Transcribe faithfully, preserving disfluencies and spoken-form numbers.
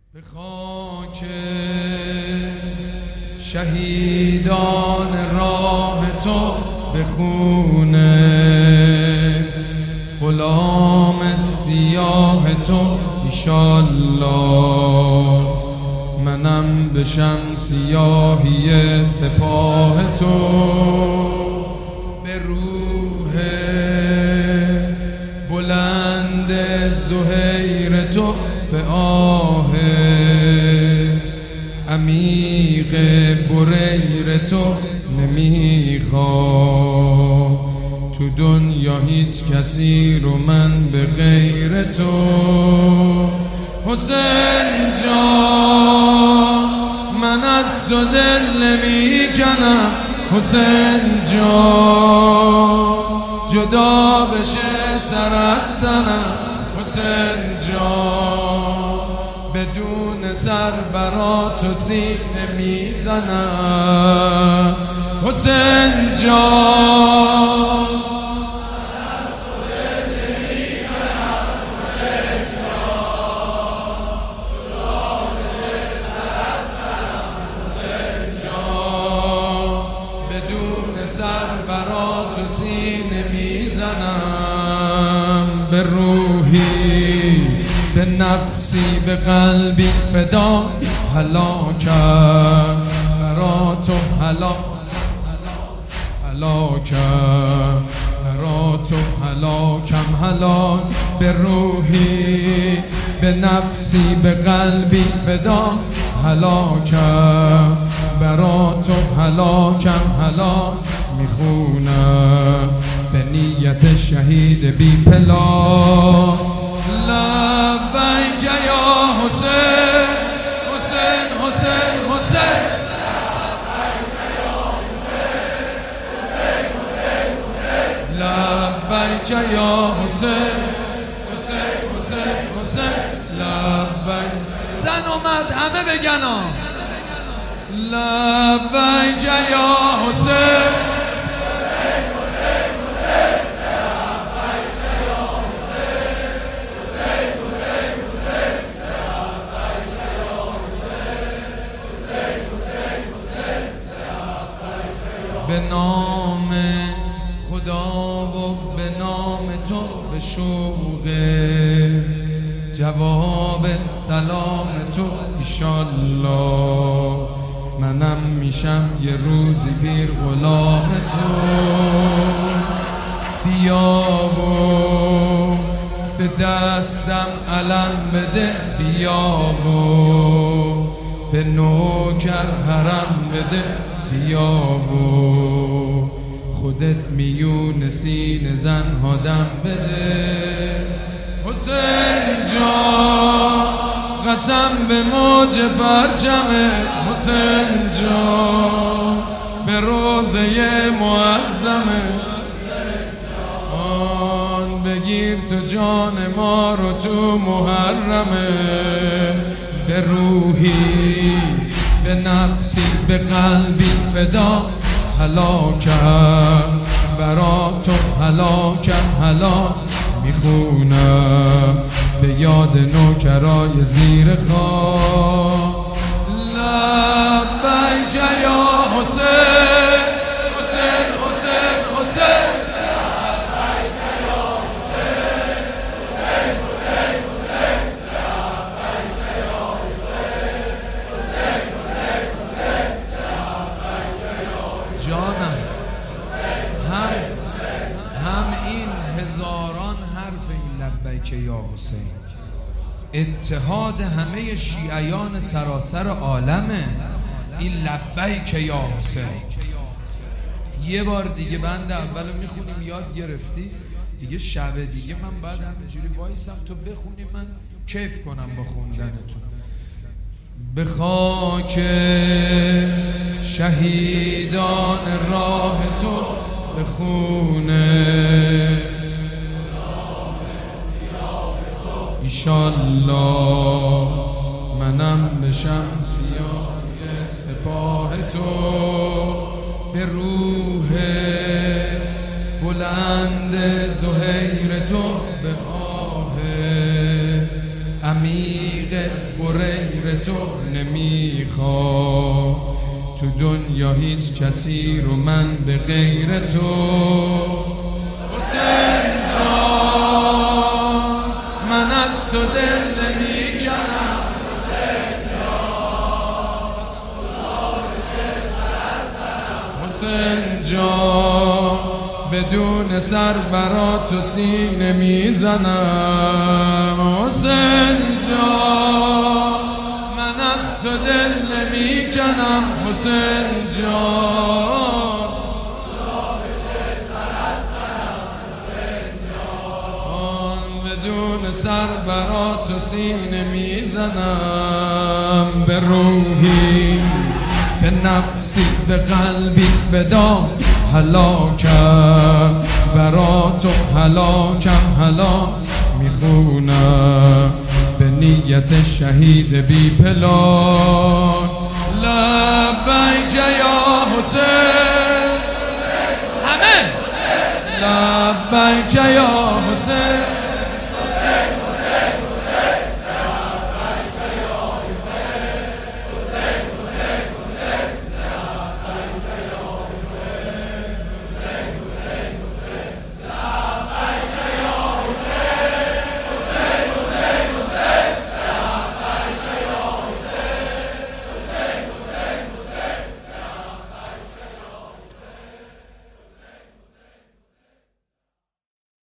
به خاک شهیدان راه تو، به خون غلام سیاه تو ایشالله منم بشم سیاهی سپاه تو. به روح بلند زهیر تو، به آه عمیق بریر تو نمیخوام تو دنیا هیچ کسی رو من به غیر تو. حسین جان من از تو دل نمی کنم، حسین جان جدا بشه سر از تنم، حسین جان بدون سر برا تو سینه میزنم، حسین جان سر برا تو سینه میزنم. به روحی به نفسی به قلبی فدا هلاکم، برا تو هلاکم، برا تو هلاکم هلاک. به روحی به نفسی به قلبی فدا هلاکم، برا تو هلاکم هلاک. میخونم به نیت شهید بی پلا، لبیک یا حسین حسین حسین حسین، لبیک یا حسین حسین حسین حسین، لبیک. زن و مرد همه بگن لبیک یا حسین به نام خدا و به نام تو، به شوق جواب سلام تو ایشالله منم میشم یه روزی پیر غلام تو. بیا و به دستم علم بده، بیا و به نوکر حرم بده، بیا و خودت میون سینه زنها دم بده. حسین جان قسم به موج پرچمه، حسین جان به روزه معظمه، آن بگیر تو جان ما رو تو محرمه. به روحی به نفسی به قلبی فدا هلاکم، برا تو هلاکم هلاک. میخونم به یاد نوکرای زیر خاک، لبیک یا حسین حسین حسین حسین، جانم هم هم این هزاران حرف این لبیک یا حسین اتحاد همه شیعیان سراسر عالمه. این لبیک یا حسین یه بار دیگه بند اولو میخونیم، یاد گرفتی دیگه، شب دیگه من بعد همینجوری وایسم تو بخونی، من کیف کنم با خوندنتون. به خاک شهیدان راه تو، به خون ایشالله منم بشم سیاه سپاه تو. به روح بلند زهیر تو، به آه عمیق غیر تو نمیخوام، تو دنیا هیچ کسی رو من به غیر تو. حسین جان من از تو دل نمیکنم، حسین جان بدون سر برا تو سینه میزنم. حسین جان من از تو دل نمیکنم، حسین جان بدون سر برا تو سینه میزنم. به روحی به نفسی به قلبی فدا هلاکم، برا تو هلاکم هلاک میخونم به نیت شهید بی پلان. لبیک یا حسین، همه لبیک یا حسین،